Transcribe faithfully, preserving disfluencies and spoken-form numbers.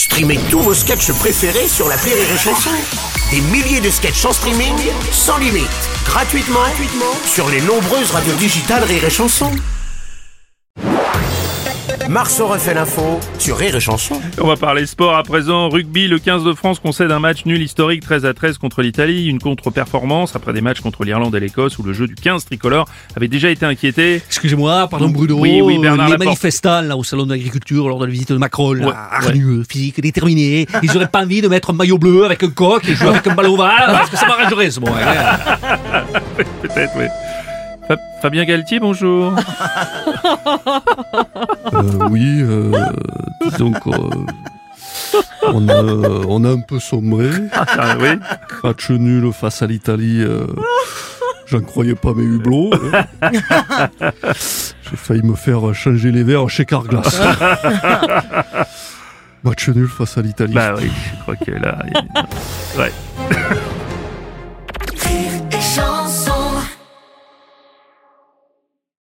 Streamez tous vos sketchs préférés sur l'appli Rire et Chanson. Des milliers de sketchs en streaming, sans limite, gratuitement, gratuitement sur les nombreuses radios digitales Rire et Chanson. Marceau refait l'info sur Rire et Chanson. On va parler sport à présent. Rugby, le quinze de France concède un match nul historique treize à treize contre l'Italie. Une contre-performance après des matchs contre l'Irlande et l'Écosse où le jeu du quinze tricolore avait déjà été inquiété. Excusez-moi, pardon Bruno. Oui, oui, Bernard Les Laporte. manifestants là au salon de l'agriculture lors de la visite de Macron, là, Ouais, hargneux, physique, déterminé. Ils auraient pas envie de mettre un maillot bleu avec un coq et jouer avec un ballon ovale parce que ça m'arrangerait ce moment. Hein. Peut-être, oui. Fa- Fabien Galtier, bonjour. Euh, oui, euh, disons qu'on on a, on a un peu sombré. Ah, oui. Match nul face à l'Italie, euh, j'en croyais pas mes hublots. hein. J'ai failli me faire changer les verres chez Carglass. Match nul face à l'Italie. Bah oui, je crois que là... il- Ouais.